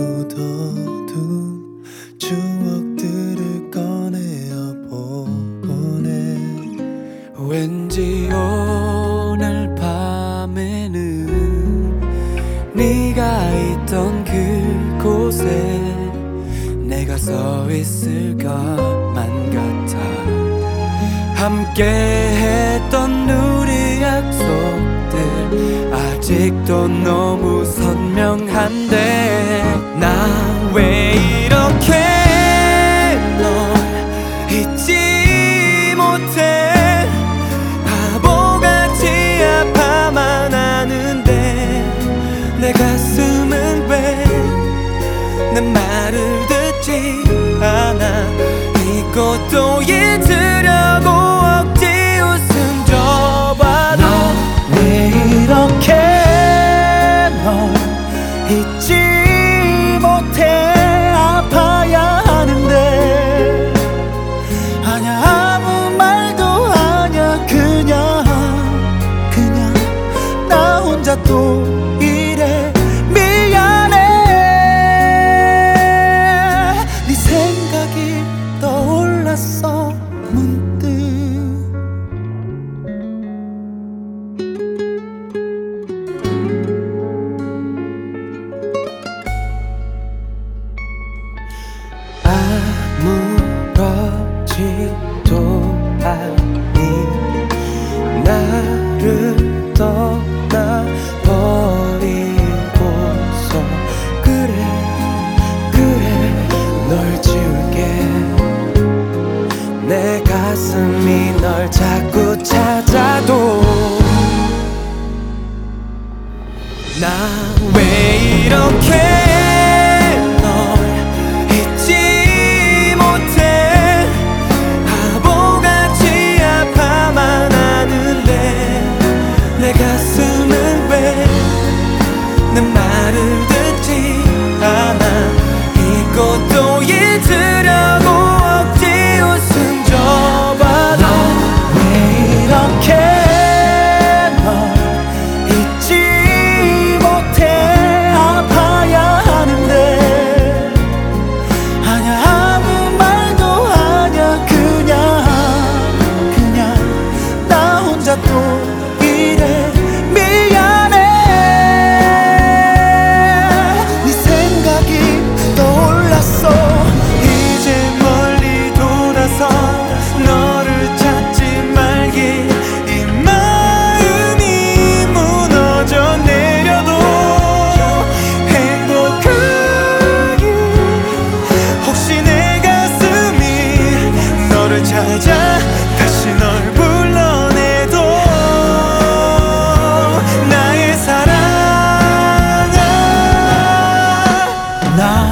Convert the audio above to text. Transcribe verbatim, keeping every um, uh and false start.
묻어둔 추억들을 꺼내어 보네. 왠지 오늘 밤에는 네가 있던 그곳에 내가 서 있을 것만 같아. 함께 했던 우리 약속들 아직도 너무 선명한데 나 왜 이렇게 널 잊지 못해. 바보같이 아파만 하는데 내 가슴은 왜 내 말을 듣지 않아. 이것도 잊으려고 억지 웃음 줘봐도 나 왜 이렇게 널 잊지 못해. 아파야 하는데 아냐 아무 말도 아냐. 그냥 그냥 나 혼자 또 이래 미안해. 네 생각이 떠올랐어 문득. 아무렇지도 않니 나를 떠나버리고서. 그래 그래 널 지울게. 내 가슴이 널 자꾸 찾아도 나 왜 이렇게 널 잊지 못해. 바보같이 아파만 하는데 내 가슴은 왜 내 말을 듣지 않아. 이것도 잊으려고 억지 웃음 줘봐도 왜 이렇게 널 잊지 못해. 아파야 하는데 아냐 아무 말도 아냐. 그냥 그냥 나 혼자 또 이래 미안해. 네 생각이 떠올랐어. 이제 멀리 돌아서 너를 찾지 말기. 이 마음이 무너져 내려도 행복하기. 혹시 내 가슴이 너를 찾아 다시 널 불러내도 나의 사랑아. 나